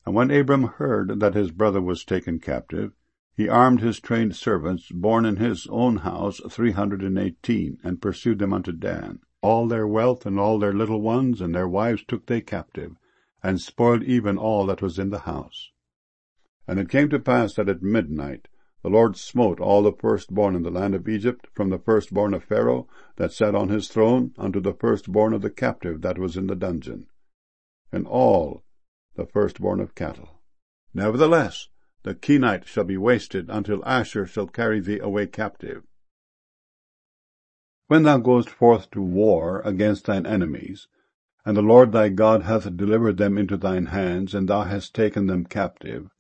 And when Abram heard that his brother was taken captive, he armed his trained servants, born in his own house, 318, and pursued them unto Dan. All their wealth and all their little ones and their wives took they captive, and spoiled even all that was in the house. And it came to pass that at midnight the Lord smote all the firstborn in the land of Egypt, from the firstborn of Pharaoh that sat on his throne, unto the firstborn of the captive that was in the dungeon, and all the firstborn of cattle. Nevertheless, the Kenite shall be wasted, until Asshur shall carry thee away captive. When thou goest forth to war against thine enemies, and the Lord thy God hath delivered them into thine hands, and thou hast taken them captive,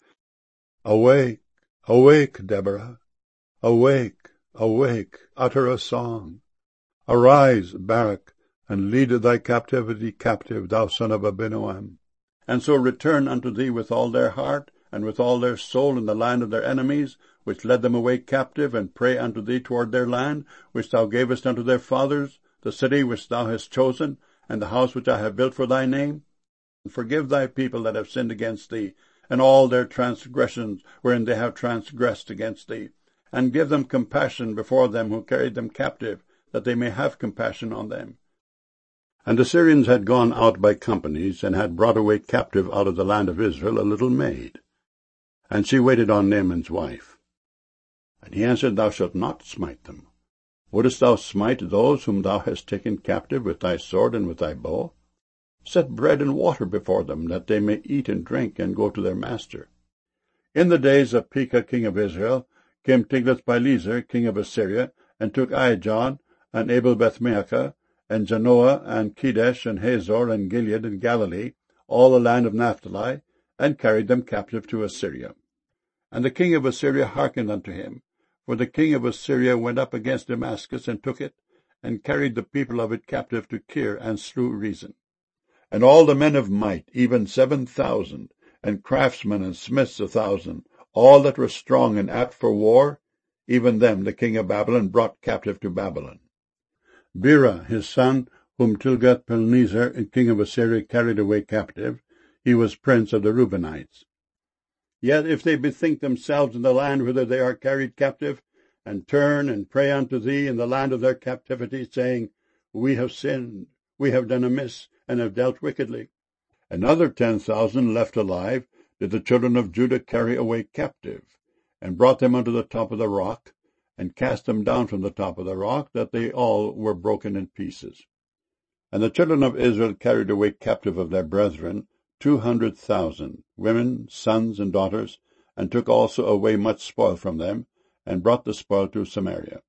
awake, awake, Deborah! Awake, awake, utter a song! Arise, Barak, and lead thy captivity captive, thou son of Abinoam. And so return unto thee with all their heart, and with all their soul in the land of their enemies, which led them away captive, and pray unto thee toward their land, which thou gavest unto their fathers, the city which thou hast chosen, and the house which I have built for thy name. And forgive thy people that have sinned against thee, and all their transgressions wherein they have transgressed against thee, and give them compassion before them who carried them captive, that they may have compassion on them. And the Syrians had gone out by companies, and had brought away captive out of the land of Israel a little maid. And she waited on Naaman's wife. And he answered, Thou shalt not smite them. Wouldest thou smite those whom thou hast taken captive with thy sword and with thy bow? Set bread and water before them, that they may eat and drink, and go to their master. In the days of Pekah king of Israel came Tiglath-Pileser king of Assyria, and took Aijalon, and Abel-Beth-maachah, and Janoah, and Kedesh, and Hazor, and Gilead, and Galilee, all the land of Naphtali, and carried them captive to Assyria. And the king of Assyria hearkened unto him, for the king of Assyria went up against Damascus, and took it, and carried the people of it captive to Kir, and slew Rezin. And all the men of might, even 7,000, and craftsmen and smiths 1,000, all that were strong and apt for war, even them the king of Babylon brought captive to Babylon. Bera his son, whom Tilgath-Pilneser king of Assyria carried away captive, he was prince of the Reubenites. Yet if they bethink themselves in the land whither they are carried captive, and turn and pray unto thee in the land of their captivity, saying, We have sinned, we have done amiss, and have dealt wickedly. Another 10,000 left alive did the children of Judah carry away captive, and brought them unto the top of the rock, and cast them down from the top of the rock, that they all were broken in pieces. And the children of Israel carried away captive of their brethren 200,000, women, sons, and daughters, and took also away much spoil from them, and brought the spoil to Samaria.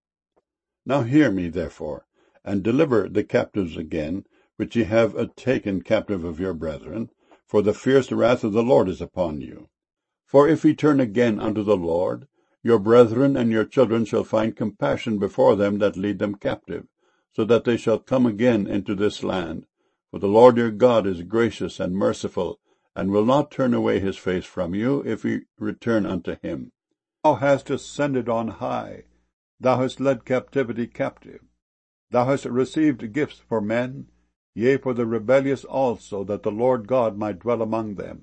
Now hear me, therefore, and deliver the captives again, which ye have taken captive of your brethren, for the fierce wrath of the Lord is upon you. For if ye turn again unto the Lord, your brethren and your children shall find compassion before them that lead them captive, so that they shall come again into this land. For the Lord your God is gracious and merciful, and will not turn away his face from you, if ye return unto him. Thou hast ascended on high, thou hast led captivity captive. Thou hast received gifts for men, yea, for the rebellious also, that the Lord God might dwell among them.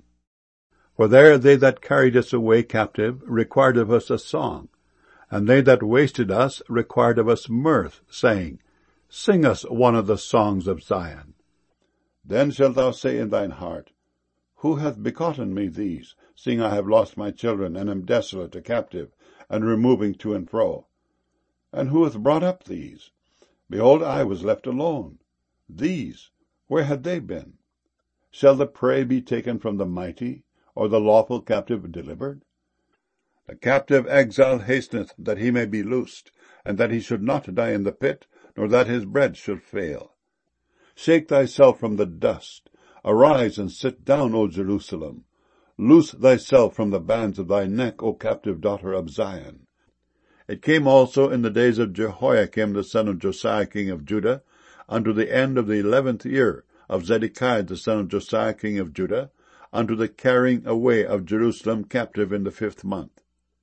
For there they that carried us away captive required of us a song, and they that wasted us required of us mirth, saying, Sing us one of the songs of Zion. Then shalt thou say in thine heart, Who hath begotten me these, seeing I have lost my children, and am desolate, a captive, and removing to and fro? And who hath brought up these? Behold, I was left alone. These, where had they been? Shall the prey be taken from the mighty, or the lawful captive delivered? The captive exile hasteneth that he may be loosed, and that he should not die in the pit, nor that his bread should fail. Shake thyself from the dust. Arise and sit down, O Jerusalem. Loose thyself from the bands of thy neck, O captive daughter of Zion. It came also in the days of Jehoiakim the son of Josiah king of Judah, unto the end of the 11th year of Zedekiah the son of Josiah king of Judah, unto the carrying away of Jerusalem captive in the 5th month.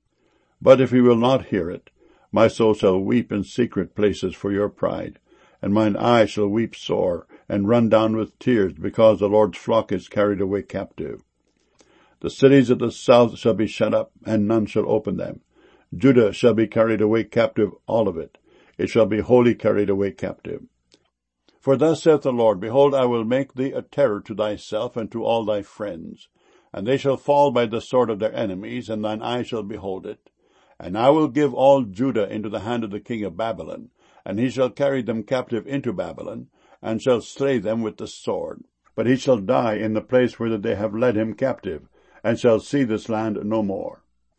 But if he will not hear it, my soul shall weep in secret places for your pride, and mine eye shall weep sore, and run down with tears, because the Lord's flock is carried away captive. The cities of the south shall be shut up, and none shall open them. Judah shall be carried away captive, all of it. It shall be wholly carried away captive. For thus saith the Lord, Behold, I will make thee a terror to thyself and to all thy friends. And they shall fall by the sword of their enemies, and thine eye shall behold it. And I will give all Judah into the hand of the king of Babylon, and he shall carry them captive into Babylon, and shall slay them with the sword. But he shall die in the place whither they have led him captive, and shall see this land no more.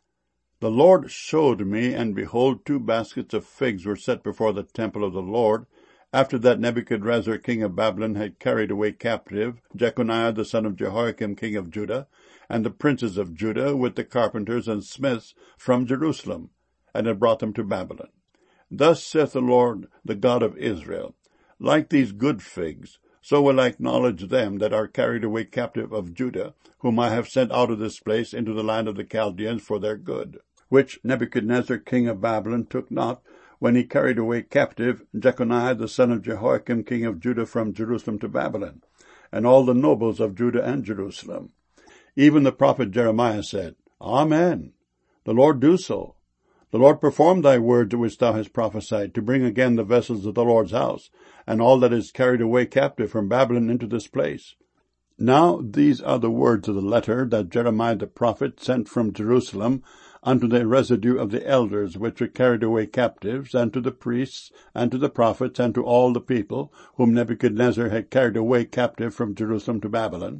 The Lord showed me, and behold, 2 baskets of figs were set before the temple of the Lord, after that Nebuchadrezzar king of Babylon had carried away captive Jeconiah the son of Jehoiakim king of Judah, and the princes of Judah with the carpenters and smiths from Jerusalem, and had brought them to Babylon. Thus saith the Lord, the God of Israel, Like these good figs, so will I acknowledge them that are carried away captive of Judah, whom I have sent out of this place into the land of the Chaldeans for their good, which Nebuchadnezzar king of Babylon took not, when he carried away captive Jeconiah the son of Jehoiakim king of Judah from Jerusalem to Babylon, and all the nobles of Judah and Jerusalem. Even the prophet Jeremiah said, Amen. The Lord do so. The Lord perform thy word which thou hast prophesied, to bring again the vessels of the Lord's house, and all that is carried away captive from Babylon into this place. Now these are the words of the letter that Jeremiah the prophet sent from Jerusalem unto the residue of the elders which were carried away captives, and to the priests, and to the prophets, and to all the people, whom Nebuchadnezzar had carried away captive from Jerusalem to Babylon.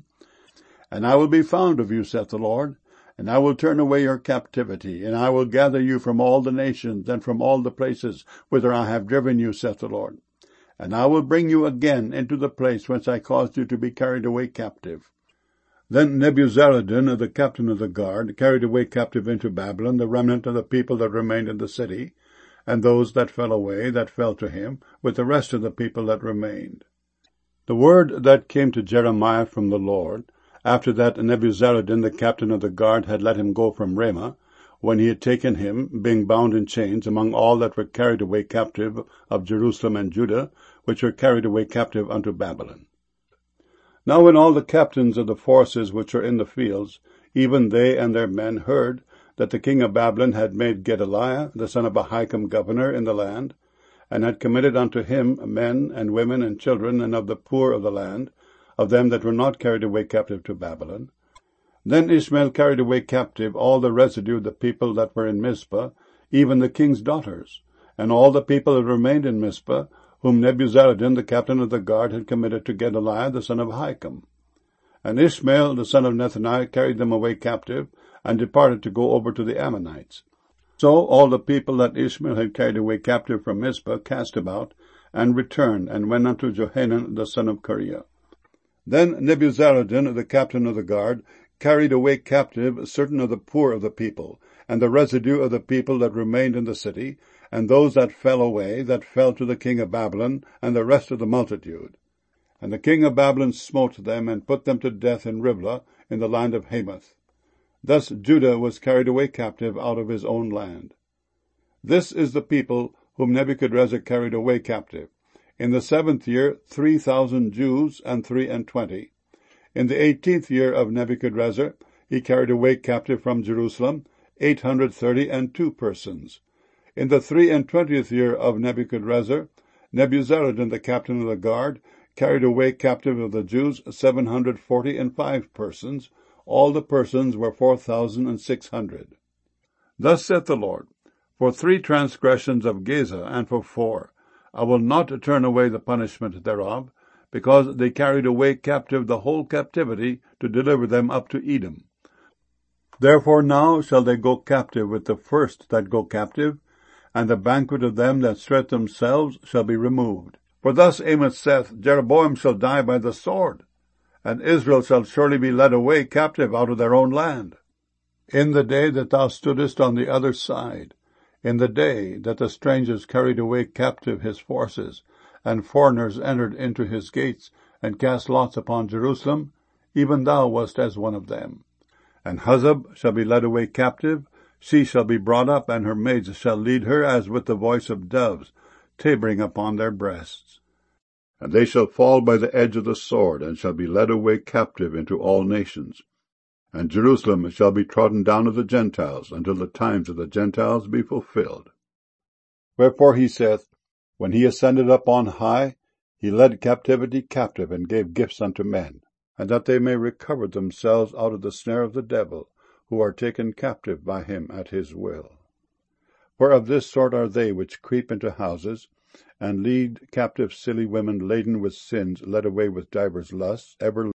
And I will be found of you, saith the Lord, and I will turn away your captivity, and I will gather you from all the nations, and from all the places whither I have driven you, saith the Lord. And I will bring you again into the place whence I caused you to be carried away captive. Then Nebuzaradan, the captain of the guard, carried away captive into Babylon the remnant of the people that remained in the city, and those that fell away, that fell to him, with the rest of the people that remained. The word that came to Jeremiah from the Lord, after that Nebuzaradan, the captain of the guard, had let him go from Ramah, when he had taken him, being bound in chains, among all that were carried away captive of Jerusalem and Judah, which were carried away captive unto Babylon. Now when all the captains of the forces which were in the fields, even they and their men, heard that the king of Babylon had made Gedaliah, the son of Ahikam, governor in the land, and had committed unto him men and women and children, and of the poor of the land, of them that were not carried away captive to Babylon, then Ishmael carried away captive all the residue of the people that were in Mizpah, even the king's daughters, and all the people that remained in Mizpah, whom Nebuzaradan, the captain of the guard, had committed to Gedaliah, the son of Ahikam. And Ishmael, the son of Nethaniah, carried them away captive, and departed to go over to the Ammonites. So all the people that Ishmael had carried away captive from Mizpah cast about, and returned, and went unto Johanan, the son of Kareah. Then Nebuzaradan, the captain of the guard, carried away captive certain of the poor of the people, and the residue of the people that remained in the city, and those that fell away, that fell to the king of Babylon, and the rest of the multitude. And the king of Babylon smote them, and put them to death in Riblah, in the land of Hamath. Thus Judah was carried away captive out of his own land. This is the people whom Nebuchadrezzar carried away captive. In the 7th year 3,000 Jews and 23. In the 18th year of Nebuchadrezzar he carried away captive from Jerusalem 832 persons. In the 23rd year of Nebuchadrezzar, Nebuzaradan, the captain of the guard, carried away captive of the Jews 745 persons. All the persons were 4,600. Thus saith the Lord, For 3 transgressions of Gaza, and for 4, I will not turn away the punishment thereof, because they carried away captive the whole captivity, to deliver them up to Edom. Therefore now shall they go captive with the first that go captive, and the banquet of them that stretch themselves shall be removed. For thus Amos saith, Jeroboam shall die by the sword, and Israel shall surely be led away captive out of their own land. In the day that thou stoodest on the other side, in the day that the strangers carried away captive his forces, and foreigners entered into his gates, and cast lots upon Jerusalem, even thou wast as one of them. And Huzzab shall be led away captive, she shall be brought up, and her maids shall lead her as with the voice of doves, tabering upon their breasts. And they shall fall by the edge of the sword, and shall be led away captive into all nations. And Jerusalem shall be trodden down of the Gentiles, until the times of the Gentiles be fulfilled. Wherefore he saith, When he ascended up on high, he led captivity captive, and gave gifts unto men, and that they may recover themselves out of the snare of the devil, who are taken captive by him at his will. For of this sort are they which creep into houses, and lead captive silly women laden with sins, led away with divers lusts, ever